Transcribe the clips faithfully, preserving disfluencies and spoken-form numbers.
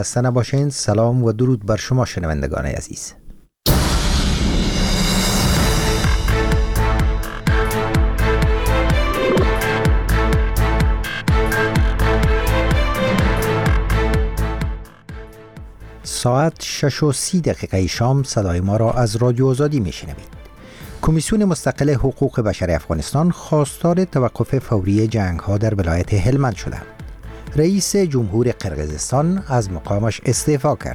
خسته نباشین. سلام و درود بر شما شنوندگان عزیز. ساعت شش و سی دقیقه شام صدای ما را از رادیو آزادی میشنوید. کمیسیون مستقل حقوق بشر افغانستان خواستار توقف فوری جنگ ها در ولایت هلمند شدند. رئیس جمهور قرقیزستان از مقامش استعفا کرد.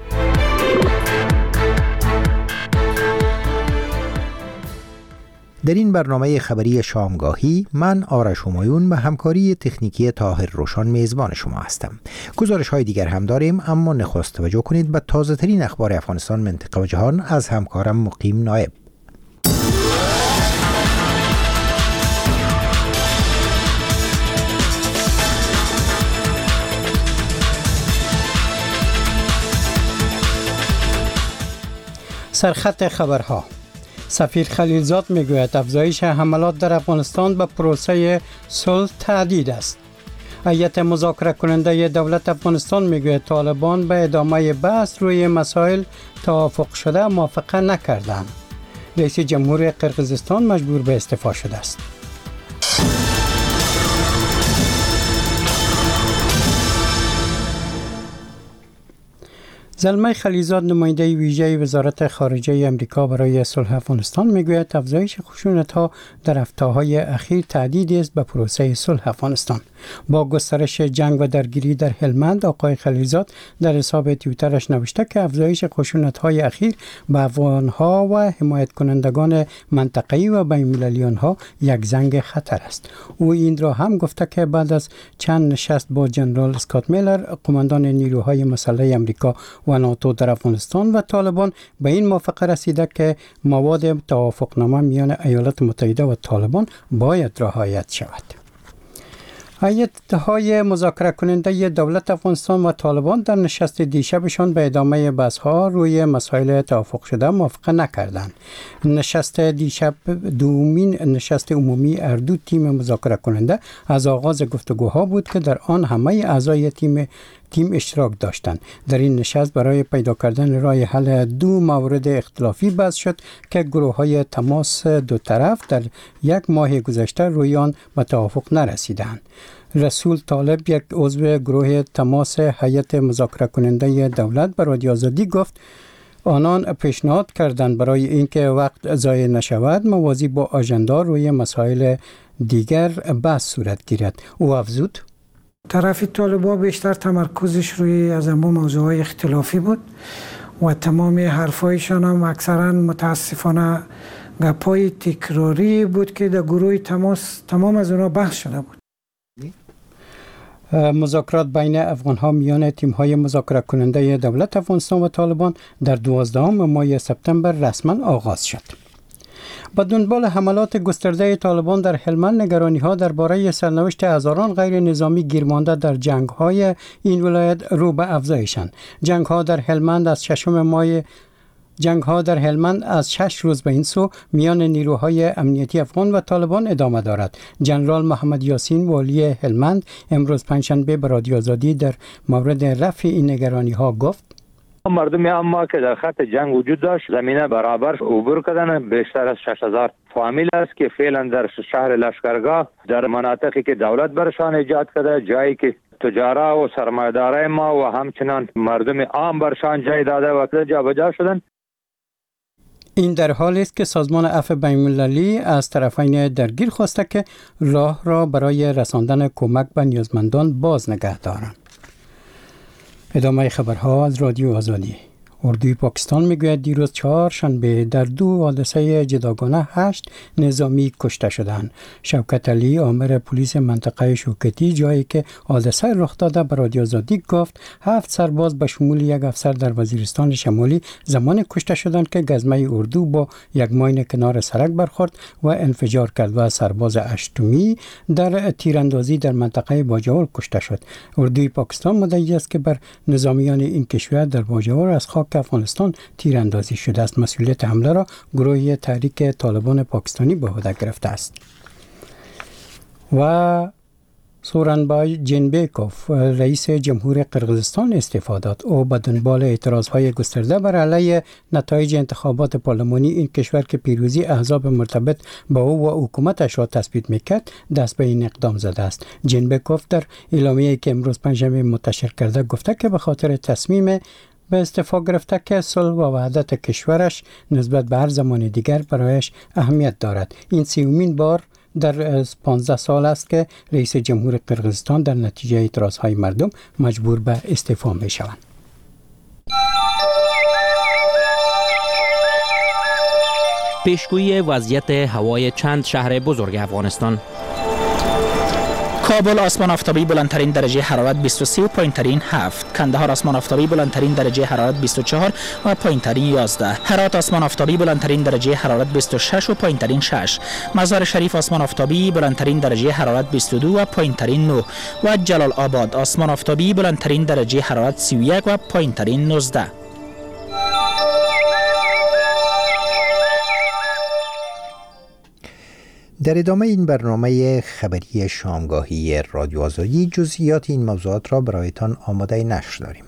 در این برنامه خبری شامگاهی من آرش همایون به همکاری تکنیکی طاهر روشان میزبان شما هستم. گزارش های دیگر هم داریم، اما نخست توجه کنید به تازه ترین اخبار افغانستان، منطقه و جهان از همکارم مقیم نایب. سرخط خبرها. سفیر خلیلزاد میگوید افزایش حملات در افغانستان به پروسه صلح تهدید است. هیئت مذاکره کننده دولت افغانستان میگوید طالبان به ادامه بحث روی مسائل توافق شده موافقه نکردند. رئیس جمهور قرقیزستان مجبور به استعفا شده است. زلمه خلیلزاد نماینده ویژه وزارت خارجه امریکا برای صلح افغانستان میگوید افزایش خشونت‌ها در هفته‌های اخیر تهدیدی است به پروسه صلح افغانستان. با گسترش جنگ و درگیری در هلمند، آقای خلیلزاد در حساب توییترش نوشته که افزایش خشونت‌های اخیر به افغان‌ها و حمایت کنندگان منطقه‌ای و بین‌المللی آنها یک زنگ خطر است. او این را هم گفته که بعد از چند نشست با جنرال اسکات میلر، قماندان نیروهای مسلح امریکا و ناتو در افغانستان و طالبان، به این موافقه رسیده که مواد توافقنامه میان ایالات متحده و طالبان باید رعایت شود. هیئت‌های مذاکره کننده دولت افغانستان و طالبان در نشست دیشبشان به ادامه بحث‌ها روی مسائل توافق شده موافقه نکردند. نشست دیشب دومین نشست عمومی اردو تیم مذاکره کننده از آغاز گفتگوها بود که در آن همه اعضای تیم تیم اشتراک داشتند. در این نشست برای پیدا کردن راه حل دو مورد اختلافی بحث شد که گروه‌های تماس دو طرف در یک ماه گذشته روی آن به توافق نرسیدند. رسول طالب، یک عضو گروه تماس هیئت مذاکره کننده دولت، به رادیو آزادی گفت آنان پیشنهاد کردند برای اینکه وقت ضایع نشود موازی با آژاندا روی مسائل دیگر بحث صورت گیرد. او افزود طرف طالبا بیشتر تمرکزش روی از اما موضوعات اختلافی بود و تمام حرفایشان هم اکثرا متاسفانه گپای تکراری بود که در گروه تماس تمام از اونها بحث شده بود. مذاکرات بین افغان‌ها میان تیم‌های مذاکره کننده دولت افغانستان و طالبان در دوازدهم ماه سپتامبر رسما آغاز شد. با دنبال حملات گسترده طالبان در هلمند، نگرانی‌ها درباره سرنوشت هزاران غیر نظامی گیرمانده در جنگ‌های این ولایت رو به افزایشند. جنگ‌ها در هلمند از ششم ماه جنگ ها در هلمند از شش روز به این سو میان نیروهای امنیتی افغان و طالبان ادامه دارد. جنرال محمد یاسین، والی هلمند، امروز پنجشنبه به رادیو آزادی در مورد رفع این نگرانی ها گفت مردم اما که در خط جنگ وجود داشت زمینه برابر عبور کردن. بیشتر از شش هزار فامیل است که فعلا در شهر لشکرگاه در مناطقی که دولت برشان ایجاد کرده، جایی که تجارا و سرمایه‌دارای ما و همچنان مردم عام برشان جای داده و جابجا شدن. این در حالی است که سازمان عفو بین‌المللی از طرفین درگیر خواسته که راه را برای رساندن کمک به نیازمندان باز نگه دارند. ادامه خبرها از رادیو آزادی. اردوی پاکستان میگوید دیروز چهارشنبه در دو حادثه جداگانه هشت نظامی کشته شدند. شوکت علی، آمر پلیس منطقه شوکتی، جایی که حادثه رخ داده، به رادیو آزادی گفت هفت سرباز به شمول یک افسر در وزیرستان شمالی زمان کشته شدند که گزمه اردو با یک ماین کنار سرک برخورد و انفجار کرد و سرباز هشتمی در تیراندازی در منطقه باجوور کشته شد. اردوی پاکستان مدعی است که بر نظامیان این کشور در باجوور از خاک افغانستان تیراندازی شده است. مسئولیت حمله را گروه تحریک طالبان پاکستانی به عهده گرفته است. و سورنبای جینبیکوف رئیس جمهور قرقیزستان استعفا داد. او به دنبال اعتراضهای گسترده بر علیه نتایج انتخابات پارلمانی این کشور که پیروزی احزاب مرتبط با او و حکومتش را تثبیت میکرد دست به این اقدام زده است. جینبیکوف در اعلامیه‌ای که امروز پنجشنبه منتشر کرده گفته که به خاطر تصمیم به استعفا گرفته که صلح و وحدت کشورش نسبت به هر زمان دیگر برایش اهمیت دارد. این سیومین بار در پانزده سال است که رئیس جمهور قرقیزستان در نتیجه اعتراضهای مردم مجبور به استعفا می شوند. پیشگویی وضعیت هوای چند شهر بزرگ افغانستان. کابل آسمان آفتابی بلندترین درجه حرارت بیست و سه و پایینترین هفت. کندهار آسمان آفتابی بلندترین درجه حرارت بیست و چهار و پایینترین یازده. هرات آسمان آفتابی بلندترین درجه حرارت بیست و شش و پایینترین شش. مزار شریف آسمان آفتابی بلندترین درجه حرارت بیست و دو و پایینترین نه و جلال آباد آسمان آفتابی بلندترین درجه حرارت سی و یک و پایینترین نوزده. در ادامه این برنامه خبری شامگاهی رادیو آزادی جزئیات این موضوعات را برایتان آماده نشر داریم.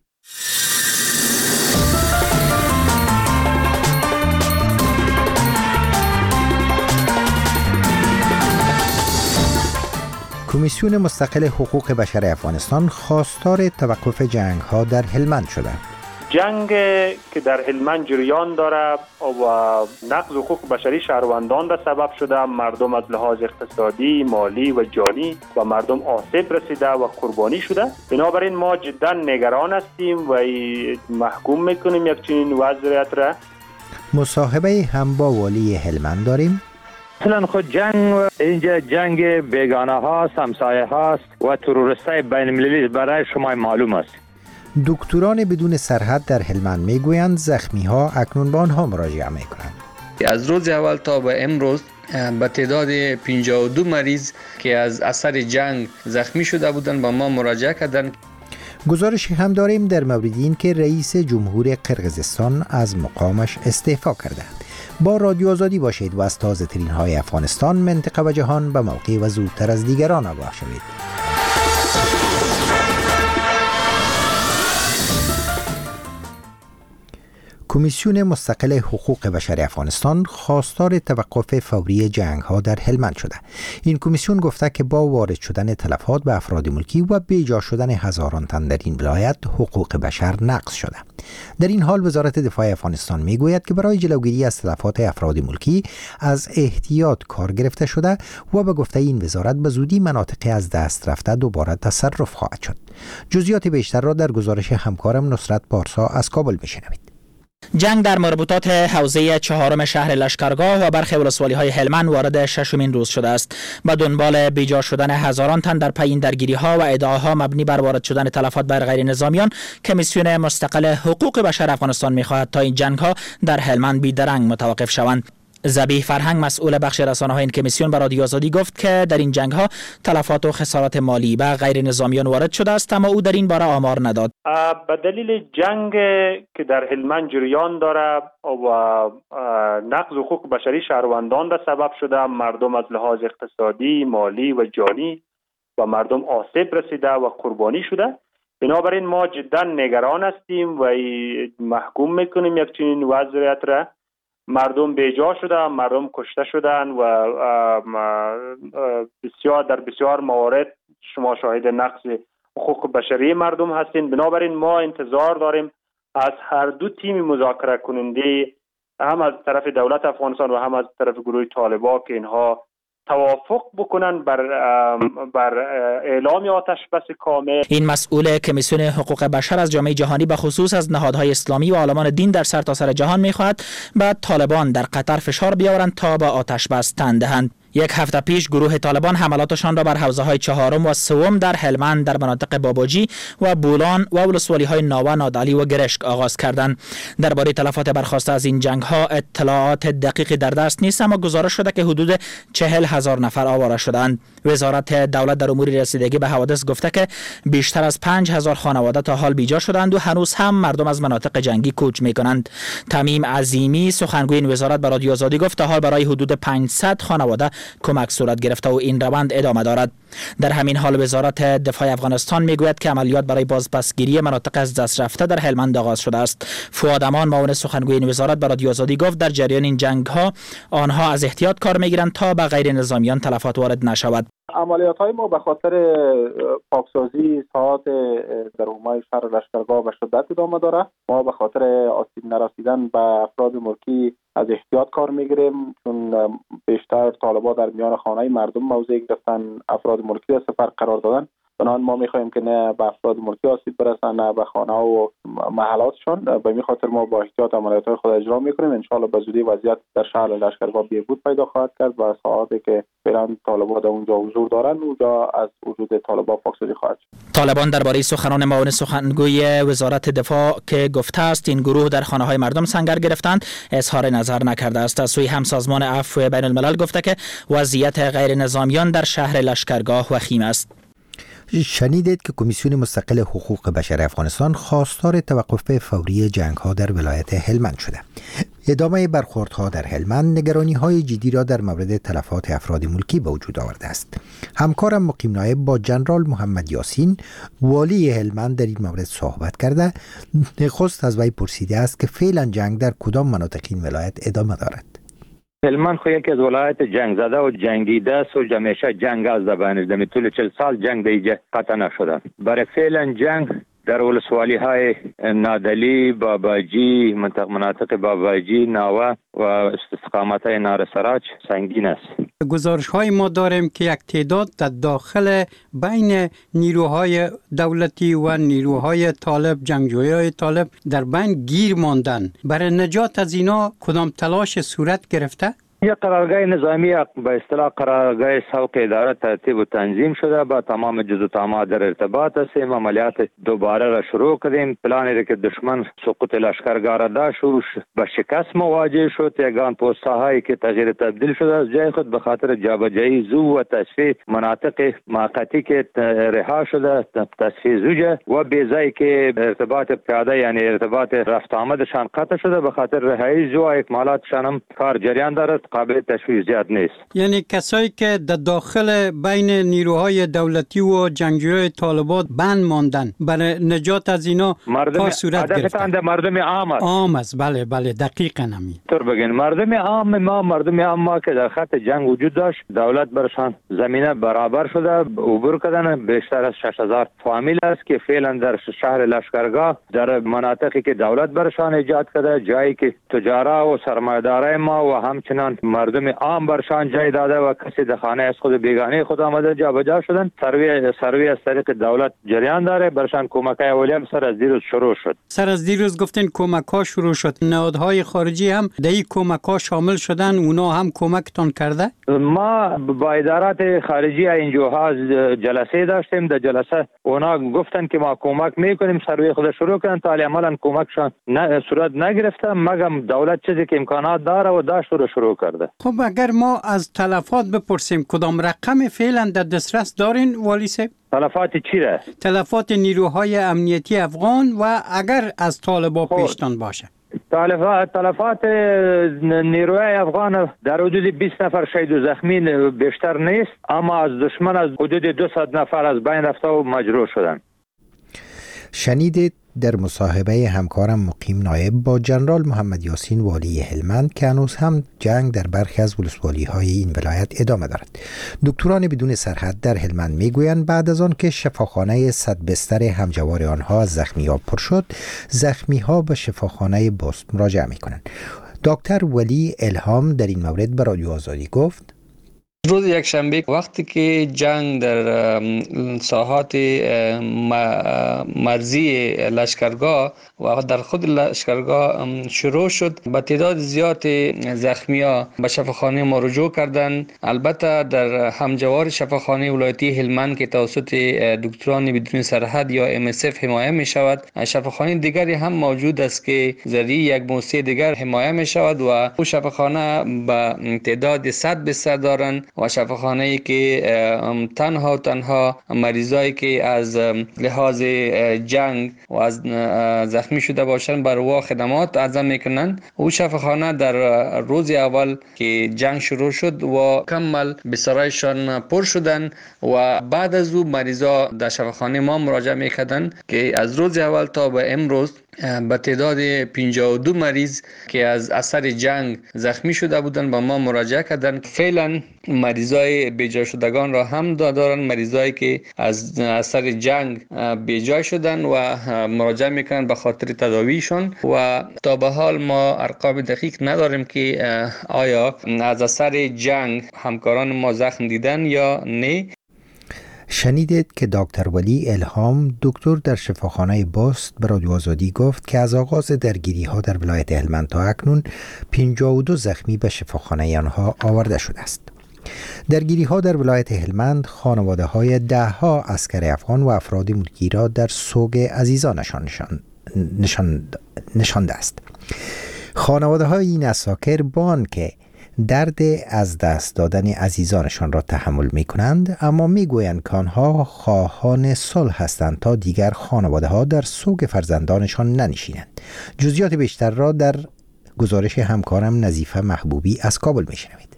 کمیسیون مستقل حقوق بشر افغانستان خواستار توقف جنگ‌ها در هلمند شده. جنگ که در هلمند جریان داره و نقض حقوق بشری شهروندان را سبب شده، مردم از لحاظ اقتصادی، مالی و جانی و مردم آسیب رسیده و قربانی شده. بنابراین ما جدا نگران هستیم و محکوم میکنیم یک چنین وضعیت را. مصاحبه هم با والی هلمند داریم. اصلا خود جنگ اینجا جنگ بیگانه هاست، همسایه هاست و تروریستای بین المللی برای شما معلوم است. دکتران بدون سرحد در هلمند میگویند زخمی ها اکنون به آنها مراجعه میکنند. از روز اول تا به امروز به تعداد پنجاه و دو مریض که از اثر جنگ زخمی شده بودند با ما مراجعه کردند. گزارشی هم داریم در مورد این که رئیس جمهور قرقیزستان از مقامش استعفا کرده. با رادیو آزادی باشید و از تازه ترین های افغانستان، منطقه و جهان به موقع و زودتر از دیگران آگاه شوید. کمیسیون مستقل حقوق بشر افغانستان خواستار توقف فوری جنگ‌ها در هلمند شده. این کمیسیون گفته که با وارد شدن تلفات به افراد ملکی و بیجا شدن هزاران تن در این ولایت حقوق بشر نقض شده. در این حال وزارت دفاع افغانستان میگوید که برای جلوگیری از تلفات افراد ملکی از احتیاط کار گرفته شده و به گفته این وزارت به زودی مناطق از دست رفته دوباره تصرف خواهد شد. جزئیات بیشتر را در گزارش همکارم نصرت پارسا از کابل میشنوید. جنگ در مربوطات حوزه چهارم شهر لشکرگاه و برخی ولسوالی‌های هلمند وارد ششمین روز شده است. با دنبال بیجا شدن هزاران تن در پی این درگیری‌ها و ادعاها مبنی بر وارد شدن تلفات بر غیر نظامیان، کمیسیون مستقل حقوق بشر افغانستان می‌خواهد تا این جنگ‌ها در هلمند بی‌درنگ متوقف شوند. ذبیح فرهنگ مسئول بخش رسانه‌های این کمیسیون به رادیو آزادی گفت که در این جنگ‌ها تلفات و خسارات مالی به غیر نظامیان وارد شده است، اما او در این باره آمار نداد. به دلیل جنگ که در هلمند جریان داره و نقض حقوق بشری شهروندان را سبب شده، مردم از لحاظ اقتصادی، مالی و جانی و مردم آسیب رسیده و قربانی شده. بنابراین ما جدا نگران هستیم و محکوم میکنیم یک چنین وضعیت را. مردم بیجا شدن، مردم کشته شدن و بسیار در بسیار موارد شما شاهد نقض حقوق بشری مردم هستین. بنابراین ما انتظار داریم از هر دو تیم مذاکره کننده، هم از طرف دولت افغانستان و هم از طرف گروه طالبان، که اینها توافق بکنن بر بر اعلام آتش بس کامل. این مسئول کمیسیون حقوق بشر از جامعه جهانی به خصوص از نهادهای اسلامی و عالمان دین در سرتاسر جهان می‌خواهد به طالبان در قطر فشار بیاورند تا به آتش بس تن دهند. یک هفته پیش گروه طالبان حملاتشان را بر حوزه‌های چهارم و سوم در هلمند در مناطق باباجی و بولان و ولسوالی‌های ناوه، نادعلی و گرشک آغاز کردند. درباره تلفات برخاسته از این جنگ‌ها اطلاعات دقیقی در دست نیست، اما گزارش شده که حدود چهل هزار نفر آواره شدند. وزارت دولت در امور رسیدگی به حوادث گفته که بیشتر از پنج هزار خانواده تا حال بیجا شدند و هنوز هم مردم از مناطق جنگی کوچ می‌کنند. تمیم عظیمی سخنگوی این وزارت به رادیو آزادی گفت تا حال برای حدود پانصد خانواده کمک صورت گرفته و این روند ادامه دارد. در همین حال وزارت دفاع افغانستان میگوید که عملیات برای بازپسگیری مناطق از دست رفته در هلمند آغاز شده است. فؤاد امان معاون سخنگوی این وزارت به رادیو آزادی گفت در جریان این جنگ ها آنها از احتیاط کار میگیرند تا به غیر نظامیان تلفات وارد نشود. عملیات های ما به خاطر پاکسازی ساحات در حومه شهر لشکرگاه به شدت ادامه داره. ما به خاطر آسیب نرسیدن به افراد ملکی از احتیاط کار میگیریم، چون بیشتر طالبان در میان خانه مردم موضع گرفتن، افراد ملکی را سپر قرار دادن. بنابراین ما میخواهیم که نه به افراد ملکی آسیب برسن نه به خانه و محلاتشون. به این خاطر ما با احتیاط عملیات خود اجرا میکنیم. ان شاء الله به زودی وضعیت در شهر لشکرگاه بهبود پیدا خواهد کرد و ساعاتی که فعلا طالبان در اونجا حضور دارن اونجا از وجود طالبان پاکسازی خواهد شد. طالبان درباره سخنان معاون سخنگوی وزارت دفاع که گفته است این گروه در خانه های مردم سنگر گرفتند اظهار نظر نکرده است. از سوی هم سازمان عفو بین الملل گفته که وضعیت غیر نظامیان در شهر لشکرگاه وخیم است. شنیدید که کمیسیون مستقل حقوق بشر افغانستان خواستار توقف فوری جنگ‌ها در ولایت هلمند شده. ادامه برخوردها در هلمند نگرانی‌های جدی را در مورد تلفات افراد ملکی به وجود آورده است. همکارم مقیم نایب با جنرال محمد یاسین والی هلمند در این مورد صحبت کرده. نخست از وی پرسیده است که فعلا جنگ در کدام مناطق این ولایت ادامه دارد. هلمند خو یکی از ولایت جنگ زده و جنگیده است و همیشه جنگ از دبانش در طول چهل سال جنگ دیگه قطع نشده. برای فعلا جنگ در ولسوالی های نادلی، باباجی، منطقه مناطق باباجی، ناوه و استقامت های نارسراج سنگین است. گزارش های ما داریم که یک تعداد در داخل بین نیروهای دولتی و نیروهای طالب، جنگجویای طالب در بین گیر ماندن. برای نجات از اینا کدام تلاش صورت گرفته؟ یک قرارگاه نظامی به اصطلاح قرارگاه سوق اداره ترتیب و تنظیم شده، با تمام جزء تامات در ارتباط هستیم. عملیات دوباره را شروع کردیم. پلانی که دشمن سقوط لشکرگاه را داشت به شکست مواجه شد. یگان پست‌هایی که تغییر تبدیل شده از جای خود به خاطر جابجایی زو و تصفیه مناطق موقتی که رها شده، تصفیه زوجه و بیزایی که ارتباط پیاده یعنی ارتباط رفت آمدشان قطع شده به خاطر رهایی زو و اکمالاتشان هم کار جریان دارد، قابل تشویش زیاد نیست. یعنی کسایی که در داخل بین نیروهای دولتی و جنگجویای طالبان بند ماندن، برای نجات از اینا کار صورت گرفته. مردم عام است. عام است، بله بله دقیقاً همین. طور بگین مردم عام ما مردم عام ما که در خط جنگ وجود داشت، دولت برشان زمینه برابر شده، عبور کردن. بیشتر از شش هزار فامیل است که فعلا در شهر لشکرگاه در مناطقی که دولت برشان ایجاد کرده، جایی که تجارا و سرمایه‌دارای ما و همچنان مردم عام برشان جای داده و کسی در خانه از خود بیگانه خود آمده جابجا شدن. سروی سروی از طریق دولت جریان داره، برشان کمک‌های اولیه سر از دیروز شروع شد. سر از دیروز گفتین کمک‌ها شروع شد. نهادهای خارجی هم در این کمک‌ها شامل شدن، اونا هم کمکتان کرده؟ ما با ادارات خارجی اینجاها جلسه داشتیم. در جلسه اونا گفتن که ما کمک میکنیم، سروی خود شروع کردن. تا عملاً کمکشان نه صورت نگرفته، مگم دولت چیزی که امکانات داره و داشت رو شروع کرده. خب اگر ما از تلفات بپرسیم کدام رقم فعلا در دسترس دارین والی صاحب؟ تلفات چی را؟ تلفات نیروهای امنیتی افغان و اگر از طالبان پیشتان باشه. تلفات تلفات نیروهای افغان در حدود بیست نفر شهید و زخمی بیشتر نیست، اما از دشمن از حدود دویست نفر از بین رفته و مجروح شدن. شنیدید در مصاحبه همکارم مقیم نایب با جنرال محمد یاسین والی هلمند که هنوز هم جنگ در برخی از ولسوالی های این ولایت ادامه دارد. دکتران بدون سرحد در هلمند میگویند بعد از آن که شفاخانه صد بستر همجوار آنها از زخمی ها پر شد، زخمی ها به شفاخانه بست مراجعه میکنند. دکتر ولی الهام در این مورد به رادیو آزادی گفت: روز یک شنبه وقتی که جنگ در ساحات مرزی لشکرگاه و در خود لشکرگاه شروع شد، با تعداد زیاد زخمی ها به شفاخانه ما رجوع کردن. البته در همجوار شفاخانه ولایتی هلمند که توسط دکتران بدون سرحد یا ام اس اف حمایه می شود، شفاخانه دیگری هم موجود است که ذریعه یک موسسه دیگر حمایه می شود و او شفاخانه به تعداد صد بستر دارند و شفاخانه‌ای که تنها و تنها مریضایی که از لحاظ جنگ و از زخمی شده باشند بر او خدمات عرضه میکنند. او شفاخانه در روز اول که جنگ شروع شد و کامل بسترایشان پر شدن و بعد از او مریضا در شفاخانه ما مراجعه میکردند که از روز اول تا به امروز به تعداد پنجاه و دو مریض که از اثر جنگ زخمی شده بودند با ما مراجعه کردند. فعلا مریضای بیجا شدگان را هم دارن، مریضایی که از اثر جنگ بیجا شدن و مراجعه میکنن به خاطر تداویشون و تا به حال ما ارقام دقیق نداریم که آیا از اثر جنگ همکاران ما زخم دیدن یا نه. شنیدید که دکتر ولی الهام دکتر در شفاخانه باست به رادیو آزادی گفت که از آغاز درگیری ها در ولایت هلمند تا اکنون پنجاه و دو زخمی به شفاخانه آنها آورده شده است. درگیری ها در ولایت هلمند خانواده های ده ها عسکر افغان و افراد ملکی را در سوگ عزیزانشان نشان نشان نشانده است. خانواده های این عساکر با آنکه درد از دست دادن عزیزانشان را تحمل می کنند، اما می گویند که آنها خواهان صلح هستند تا دیگر خانواده ها در سوگ فرزندانشان ننشینند. جزئیات بیشتر را در گزارش همکارم نظیفه محبوبی از کابل می شنوید.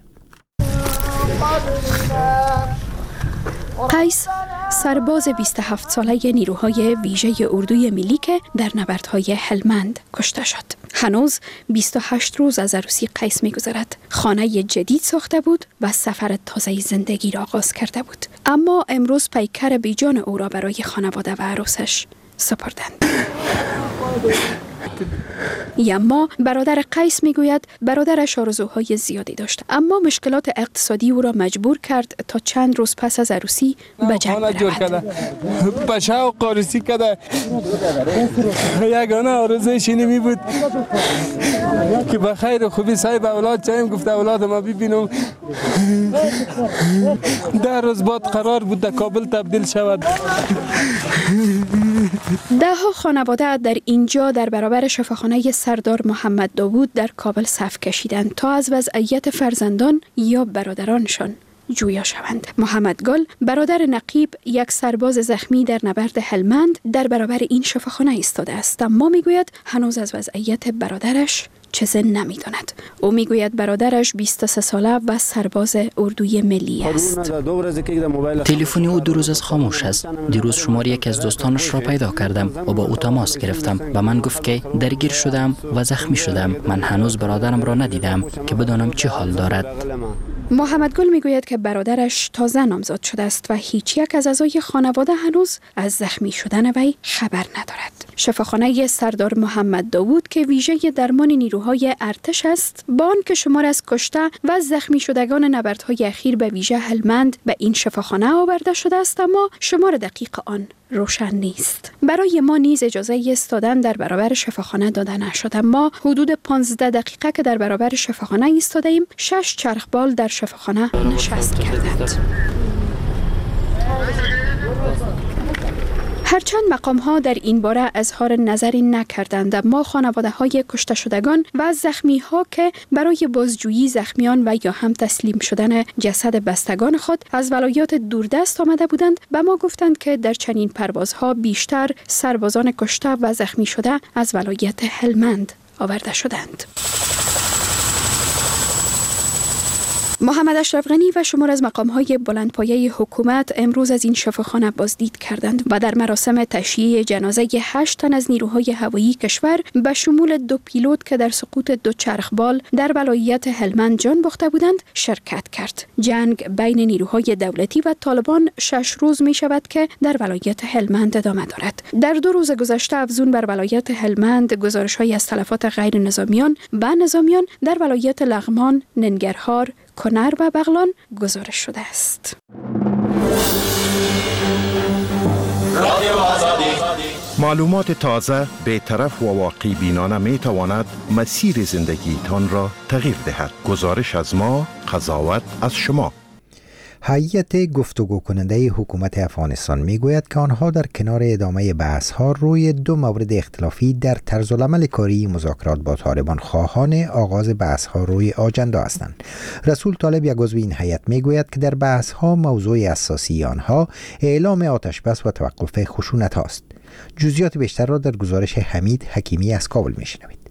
قیس سرباز بیست و هفت ساله نیروهای ویژه اردوی ملی که در نبردهای هلمند کشته شد. هنوز بیست و هشت روز از عروسی قیس می‌گذرد. خانه جدید ساخته بود و سفر تازه زندگی را آغاز کرده بود. اما امروز پیکر بیجان او را برای خانواده و عروسش سپردند. یما برادر قیس میگوید برادرش آرزوهای زیادی داشت، اما مشکلات اقتصادی او را مجبور کرد تا چند روز پس از عروسی به جنگ برود. به شوق عروسی کرده. یگانه آرزویش اینمی بود که به خیر و خوبی صاحب اولاد چایم گفته اولاد ما ببینم. در روز بعد قرار بود در کابل تبدیل شود. ده ها خانواده در اینجا در برابر شفاخانه سردار محمد داوود در کابل صف کشیدند تا از وضعیت فرزندان یا برادرانشان جویا شوند. محمد گل برادر نقیب یک سرباز زخمی در نبرد هلمند در برابر این شفاخانه ایستاده است، اما میگوید هنوز از وضعیت برادرش چیزی نمیداند. او میگوید برادرش بیست و سه ساله و سرباز اردوی ملی است. تلفن او دو روز از خاموش است. دیروز شماره یکی از دوستانش را پیدا کردم و با او تماس گرفتم و من گفت که درگیر شدم و زخمی شدم. من هنوز برادرم را ندیدم که بدانم چه حال دارد. محمد گل میگوید که برادرش تازه نامزاد شده است و هیچ یک از اعضای خانواده هنوز از زخمی شدن وی خبر ندارد. شفاخانه سردار محمد داوود که ویژه درمان نیروهای ارتش است، با آنکه شمار از کشته و زخمی شدگان نبردهای اخیر به ویژه هلمند به این شفاخانه آورده شده است، اما شمار دقیق آن روشن نیست. برای ما نیز اجازه ایستادن در برابر شفاخانه داده نشد، اما حدود پانزده دقیقه که در برابر شفاخانه ایستاده ایم، شش چرخبال در شفاخانه نشست کردند. هرچند مقام ها در این باره اظهار نظری نکردند، اما خانواده های کشته شدگان و زخمی ها که برای بازجویی زخمیان و یا هم تسلیم شدن جسد بستگان خود از ولایات دوردست آمده بودند، به ما گفتند که در چنین پروازها بیشتر سربازان کشته و زخمی شده از ولایت هلمند آورده شدند. محمد اشرف غنی و شمار از مقام‌های بلندپایه حکومت امروز از این شفاخانه بازدید کردند و در مراسم تشییع جنازه هشت تن از نیروهای هوایی کشور به شمول دو پیلوت که در سقوط دو چرخبال در ولایت هلمند جان باخته بودند شرکت کرد. جنگ بین نیروهای دولتی و طالبان شش روز می شود که در ولایت هلمند ادامه دارد. در دو روز گذشته افزون بر ولایت هلمند گزارش‌هایی از تلفات غیر نظامیان و نظامیان در ولایت لغمان، ننگرهار، کنر و بغلان گزارش شده است. معلومات تازه، بی‌طرف و واقع بینانه می تواند مسیر زندگیتان را تغییر دهد. گزارش از ما، قضاوت از شما. هیئت گفتگو کننده حکومت افغانستان میگوید که آنها در کنار ادامه بحث ها روی دو مورد اختلافی در طرز العمل کاری مذاکرات با طالبان خواهان آغاز بحث ها روی آجندا هستند. رسول طالب، یک عضو این هیئت، میگوید که در بحث ها موضوع اساسی آنها اعلام آتش بس و توقف خشونت هاست. جزئیات بیشتر را در گزارش حمید حکیمی از کابل میشنوید.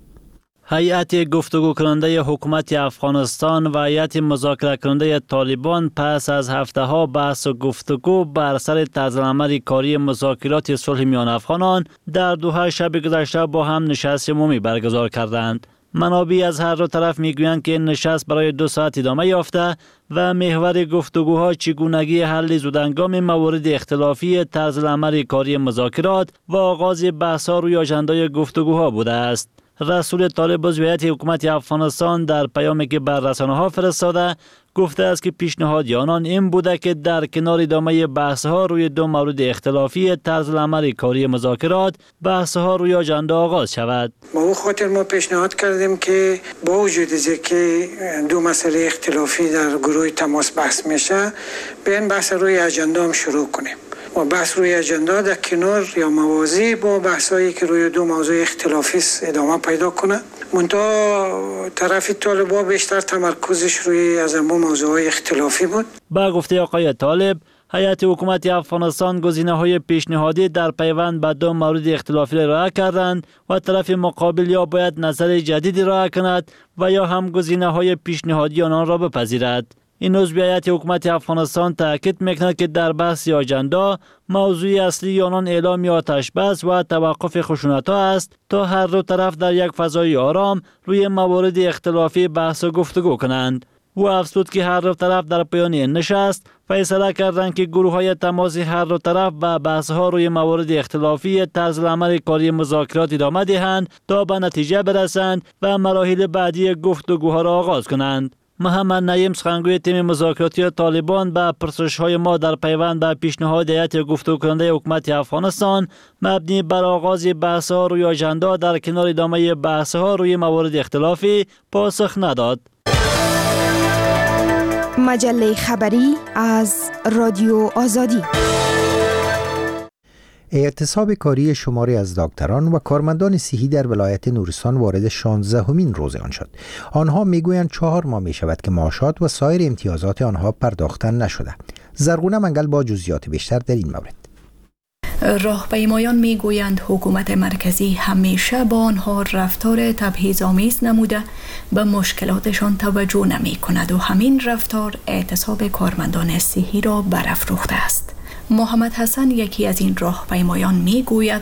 هیئت گفتگو کننده حکومت افغانستان و هیئت مذاکره کننده طالبان پس از هفته ها بحث و گفتگو بر سر طرز عمل کاری مذاکرات صلح میان افغانان در دوحه شب گذشته با هم نشست عمومی برگزار کردند. منابع از هر دو طرف میگویند که این نشست برای دو ساعت ادامه یافته و محور گفتگوها چگونگی حل زودهنگام موارد اختلافی طرز عمل کاری مذاکرات و آغاز بحث‌ها روی آژندای گفتگوها بوده است. رسول طالب عضو هیئت حکومت افغانستان در پیامی که بر رسانه‌ها فرستاده گفته است که پیشنهاد آنان این بوده که در کنار ادامه بحث‌ها روی دو مورد اختلافی طرز عمل کاری مذاکرات بحث‌ها روی آژندا آغاز شود. با او خاطر ما پیشنهاد کردیم که با وجود اینکه دو مسئله اختلافی در گروه تماس بحث میشه، بیاین بحث روی آژندا هم شروع کنیم و بحث روی اجندا در کنار یا موازی با بحثایی که روی دو موضوع اختلافی ادامه پیدا کنه. منتها طرف طالبا بیشتر تمرکزش روی از امو موضوع اختلافی بود. با گفته آقای طالب، هیئت حکومت افغانستان گزینه‌های پیشنهادی در پیوند به دو مورد اختلافی را ارائه کردند و طرف مقابل یا باید نظر جدیدی ارائه کند و یا هم گزینه‌های پیشنهادی آنان را بپذیرد. این عضو هیئت حکومت افغانستان تاکید میکند که در بحث آژندا موضوع اصلی آنان اعلام آتش بس و توقف خشونت‌ها است تا هر دو طرف در یک فضای آرام روی موارد اختلافی بحث و گفتگو کنند. او افزود که هر دو طرف در پایان این نشست فیصله کردند که گروه‌های تماسی هر دو طرف و بحث‌ها روی موارد اختلافی طرز عمل کاری مذاکرات ادامه دهند تا به نتیجه برسند و مراحل بعدی گفتگوها را آغاز کنند. محمد نعیم، سخنگوی تیم مذاکراتی طالبان، به پرسش‌های ما در پیوند به پیشنهاد هیئت گفتگو کننده حکومت افغانستان مبنی بر آغاز بحث‌ها روی آژندا در کنار ادامه بحث‌ها روی موارد اختلافی پاسخ نداد. مجله خبری از رادیو آزادی. اعتصاب کاری شماری از دکتران و کارمندان صحی در ولایت نورستان وارد شانزدهمین روز آن شد. آنها میگویند چهار ماه می شود که معاشات و سایر امتیازات آنها پرداخته نشده. زرغونه منگل با جزئیات بیشتر در این مورد. راهپیمایان میگویند حکومت مرکزی همیشه با آنها رفتار تبعیض‌آمیز نموده به مشکلاتشان توجه نمی کند و همین رفتار اعتصاب کارمندان صحی را برافروخته است. محمد حسن، یکی از این راهپیمایان، میگوید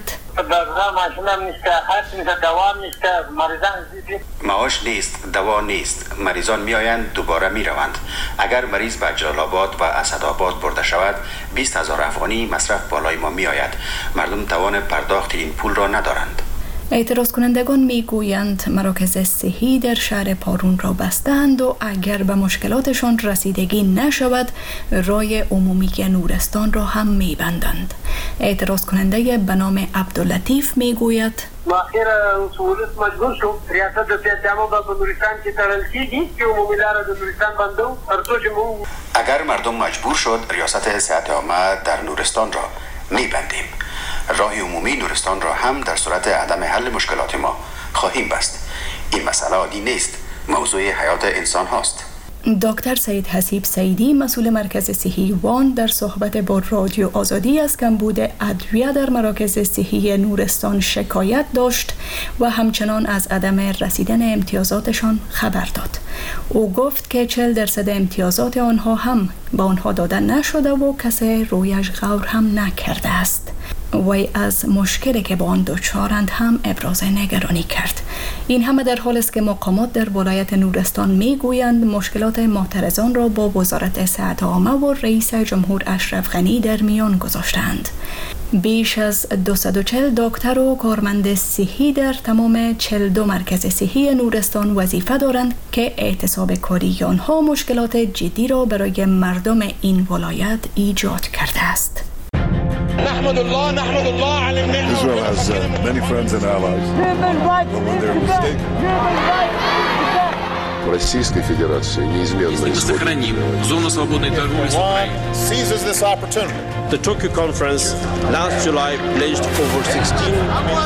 معاش نیست، دوا نیست، مریضان میآیند دوباره میروند. اگر مریض به جلال‌آباد و اسدآباد برده شود بیست هزار افغانی مصرف بالای ما میآید. مردم توان پرداخت این پول را ندارند. اعتراض کنندگان میگویند مراکز صحی در شهر پارون را بستند و اگر به مشکلاتشان رسیدگی نشود رای عمومی نورستان را هم میبندند. اعتراض کننده به نام عبداللطیف میگوید ما اخیر سهولت مجبور شو ریاست د پیاده‌امو به نورستان کې تړل کیږي چې عمومي لاره د نورستان بندو ترڅو چې مو اگر مردم مجبور شد ریاست صحت عامه در نورستان را میبندیم. راه عمومی نورستان را هم در صورت عدم حل مشکلات ما خواهیم بست. این مسئله عادی نیست، موضوع حیات انسان هاست. دکتر سید حسیب سیدی، مسئول مرکز صحی وان، در صحبت با رادیو آزادی از کمبود ادویه در مراکز صحی نورستان شکایت داشت و همچنان از عدم رسیدن امتیازاتشان خبر داد. او گفت که چهل درصد امتیازات آنها هم به آنها داده نشده و کسی رویش غور هم نکرده است. وی از مشکلی که با آن دچارند هم ابراز نگرانی کرد. این همه در حالی است که مقامات در ولایت نورستان میگویند مشکلات معترضان را با وزارت صحت عامه و رئیس جمهور اشرف غنی در میان گذاشتند. بیش از دویست و چهل دکتر و کارمند صحی در تمام چهل و دو مرکز صحی نورستان وظیفه دارند که اعتصاب کاری آنها مشکلات جدی را برای مردم این ولایت ایجاد کرده است. نحمد الله نحمد الله على النعمة. Israel has uh, many friends and allies. But when they're mistaken. Российской Федерации неизменно Если мы сохраним зону свободной торговли с Украиной. The Tokyo Conference last July pledged over sixteen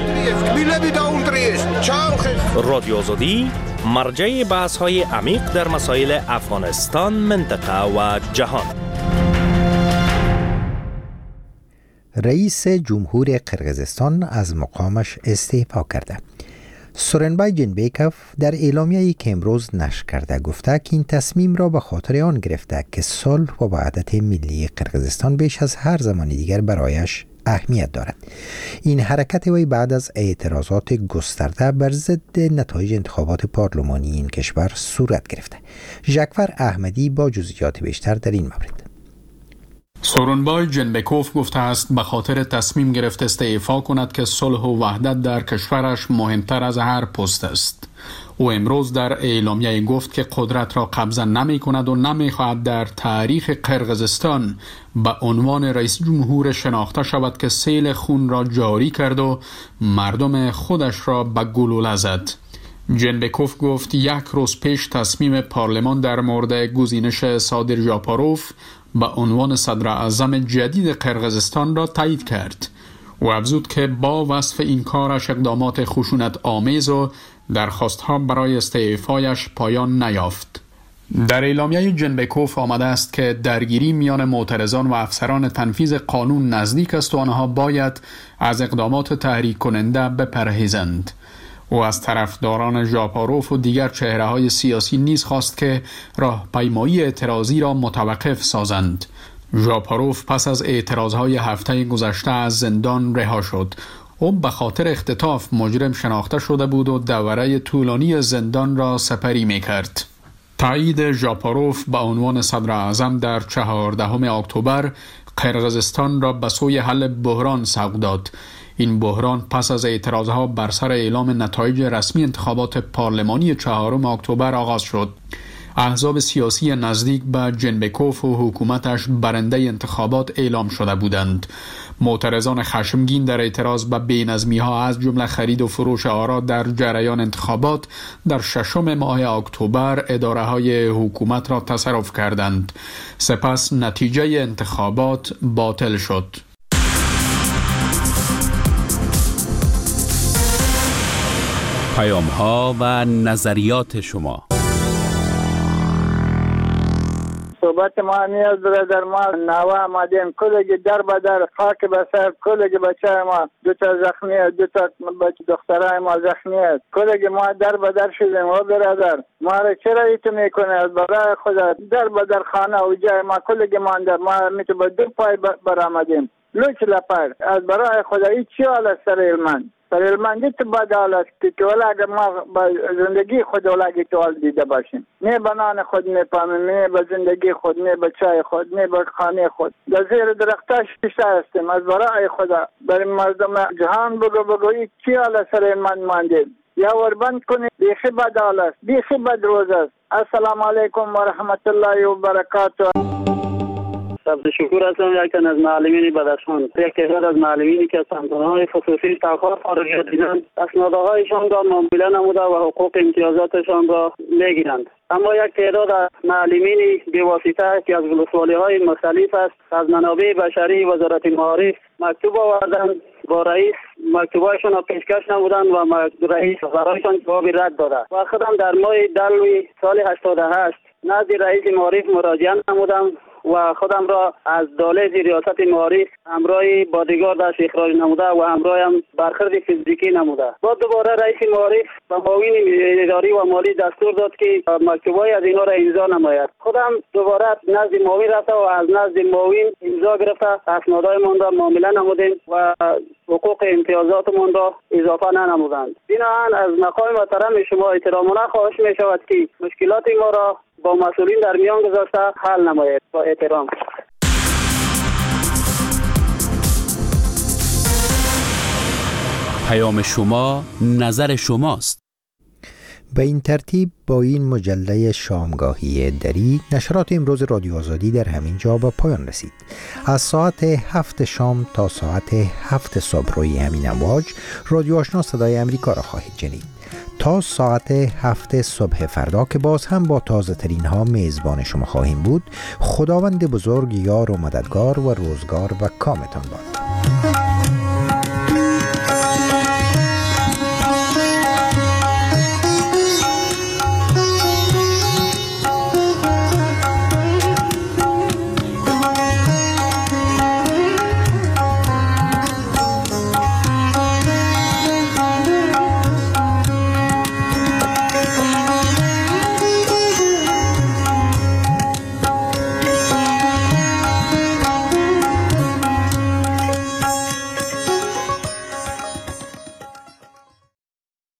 رادیو آزادی مرجع بحث‌های عمیق در مسائل افغانستان، منطقه و جهان. رئیس جمهور قرقیزستان از مقامش استعفا کرده. سورنبای جنبیکوف در اعلامیه‌ای که امروز نشر کرده گفته که این تصمیم را به خاطر آن گرفته که صلح و وحدت ملی قرقیزستان بیش از هر زمان دیگر برایش اهمیت دارد. این حرکت وی بعد از اعتراضات گسترده بر ضد نتایج انتخابات پارلمانی این کشور صورت گرفته. ژکفر احمدی با جزئیات بیشتر در این مورد. سورنبای جنبیکوف گفته است به خاطر تصمیم گرفته استعفا کند که صلح و وحدت در کشورش مهمتر از هر پست است. او امروز در اعلامیه گفت که قدرت را قبضه نمی کند و نمی خواهد در تاریخ قرقیزستان به عنوان رئیس جمهور شناخته شود که سیل خون را جاری کرد و مردم خودش را به گلوله زد. جنبیکوف گفت یک روز پیش تصمیم پارلمان در مورد گزینش صادر ژاپاروف به عنوان صدر اعظم جدید قرقیزستان را تایید کرد. او افزود که با وصف این کارش اقدامات خشونت آمیز و درخواستها برای استعفایش پایان نیافت. در اعلامیه جنبیکوف آمده است که درگیری میان معترضان و افسران تنفیذ قانون نزدیک است و آنها باید از اقدامات تحریک کننده بپرهیزند. او از طرفداران ژاپاروف و دیگر چهره‌های سیاسی نیز خواست که راهپیمایی اعتراضی را متوقف سازند. ژاپاروف پس از اعتراضهای هفته گذشته از زندان رها شد. او به خاطر اختطاف مجرم شناخته شده بود و دوره طولانی زندان را سپری می‌کرد. تایید ژاپاروف به عنوان صدر اعظم در چهاردهم اکتبر قرقیزستان را به سوی حل بحران سوق داد. این بحران پس از اعتراضها بر سر اعلام نتایج رسمی انتخابات پارلمانی چهارم اکتبر آغاز شد. احزاب سیاسی نزدیک به جنبیکوف و حکومتش برنده انتخابات اعلام شده بودند. معترضان خشمگین در اعتراض به بی‌نظمی‌ها از جمله خرید و فروش آرا در جریان انتخابات در ششم ماه اکتبر اداره‌های حکومت را تصرف کردند. سپس نتیجه انتخابات باطل شد. پیام‌ها و نظریات شما. صحبت ما نیاز برادر ما نوه آمدیم کلگی در بدر خاک بسر کلگی بچه ما دو تا زخمی است دو تا بچه دخترای ما زخمی است کلگی ما در بدر شدیم و برادر ما را چرا ایتو میکنه برای خدا در بدر خانه و جای ما کلگی مانده ما میتو با دو پای برآمدیم لوچ لپر از برای خدا ای چی حال است سر علمان سر علمان دیت بد حال است که ولی اگر ما با زندگی خود ولی تو حال دیده باشیم نه بنان خود میپامیم نه با زندگی خود نه با چای خود نه با خانه خود در زیر درختش پیشته هستیم از برای خدا برای مردم جهان بگو بگو ای چی حال است سر علمان ماندیم یا وربند کنید بیخی بد حال است بیخی بد روز است. السلام علیکم و رحمت الله و برکاته. سبز شکور هستم یکن از معلمین بدخشان یک تعداد از معلمینی که از سامانه‌های خصوصی تقاضا فارغیت دیدند اسناده‌هایشان را معامله نموده و حقوق امتیازاتشان را میگیرند اما یک تعداد از معلمینی بی‌واسطه که از ولسوالی‌های مختلف است از منابع بشری وزارت معارف مکتوب آوردند با رئیس مکتوبایشان را پیشکش نمودند و رئیس برایشان جواب رد داده و خودم در ماه دلوی سال هشتاد و هشت نزد رئیس معارف مراجعه نمودم و خودم را از دالیز ریاست معارف همراه بادیگاردش اخراج نموده و همراه هم برخورد فیزیکی نموده. بعد دوباره رئیس معارف به معاون اداری و مالی دستور داد که مکتوبای از اینا را امضا نماید. خودم دوباره نزد معاون رفته و از نزد معاون امضا گرفته اسنادهایمان را معامله نمودیم و حقوق امتیازاتمان را اضافه ننمودند. بنابراین از مقام محترم شما احترامانه خواهش می شود که مشکلات ما را با مسئولین در میان گذاشته حل نماید. با احترام. پیام شما نظر شماست. به این ترتیب با این مجله شامگاهی دری نشرات امروز رادیو آزادی در همین جا به پایان رسید. از ساعت هفت شام تا ساعت هفت صبح روی همین امواج رادیو آشنا صدای امریکا را خواهید شنید. تا ساعت هفت صبح فردا که باز هم با تازه ترین ها میزبان شما خواهیم بود. خداوند بزرگ یار و مددگار و روزگار و کامتان باد.